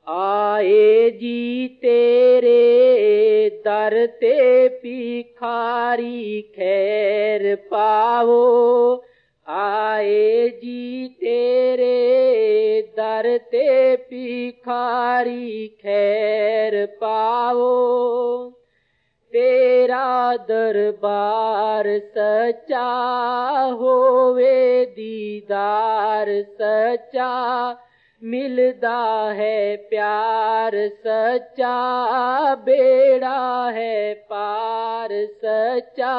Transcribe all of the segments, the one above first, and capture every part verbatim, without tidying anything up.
आए जी तेरे दर ते भिखारी खैर पावो। आए जी तेरे दर ते भिखारी खैर पावो। तेरा दरबार सच्चा होवे दीदार सच्चा, मिलदा है प्यार सच्चा, बेड़ा है पार सच्चा।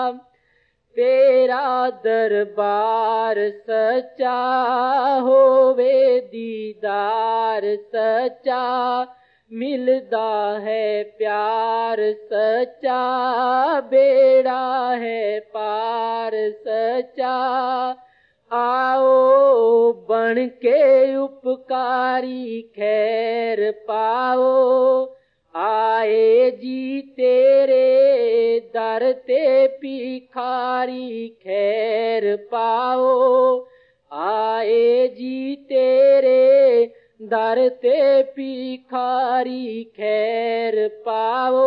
तेरा दरबार सच्चा होवे दीदार सच्चा, मिलदा है प्यार सच्चा, बेड़ा है पार सच्चा। आओ बन के उपकारी खैर पाओ। आए जी तेरे दर ते भिखारी खैर पाओ। आए जी तेरे दर ते भिखारी खैर पाओ।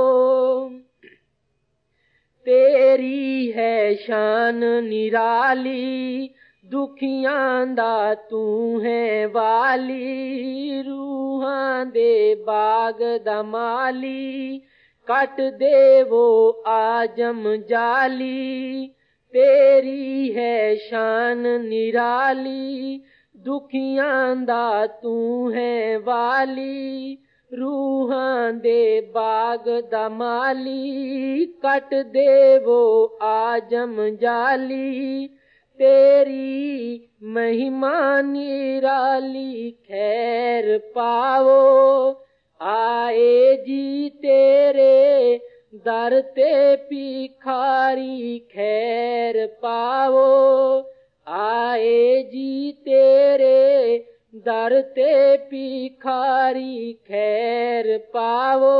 तेरी है शान निराली, दुखियां दा तू है वाली। रूहां दे बाग दा माली, कट देवो आजम जाली। तेरी है शान निराली, दुखियां दा तू है वाली। रूहां दे बाग दा माली, कट देवो आजम जाली। तेरी महिमा निराली खैर पाओ। आए जी तेरे दर ते भिखारी खैर पाओ। आए जी तेरे दर ते भिखारी खैर पाओ।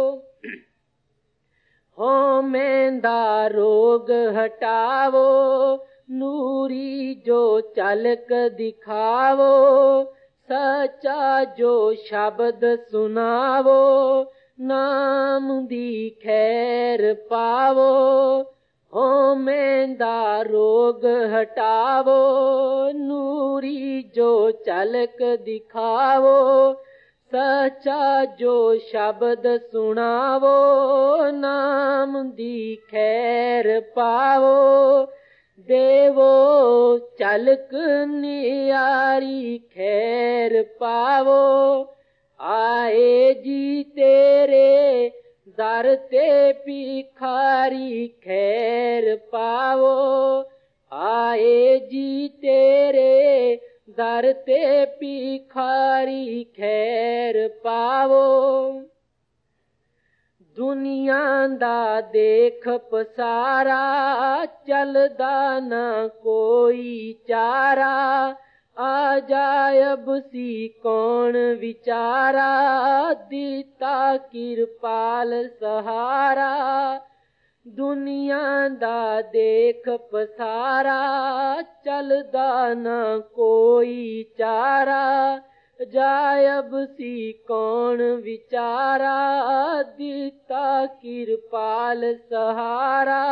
होमें दा रोग हटावो, नूरी जो चलक दिखावो। सच्चा जो शब्द सुनावो, नाम दी खैर पावो। होमें दा रोग हटावो, नूरी जो चलक दिखावो। सच्चा जो शब्द सुनावो, नाम दी खैर पावो। देवो चलक नियारी खैर पावो। आए जी तेरे दर ते भिखारी खैर पावो। आए जी तेरे दर ते भिखारी खैर पावो। दुनिया दा देख पसारा, चलदा ना कोई चारा। अजायब सी कौन विचारा, दिता किरपाल सहारा। दुनिया दा देख पसारा, चलदा ना कोई चारा। अजायब सी कौन विचारा, दिता किरपाल सहारा।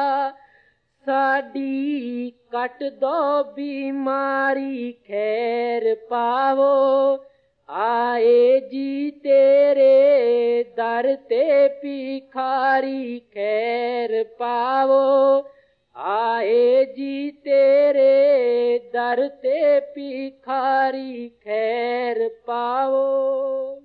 साडी कट दो बीमारी खैर पावो। आए जी तेरे दर ते भिखारी खैर पावो। आए जी तेरे दर ते भिखारी खैर पावो।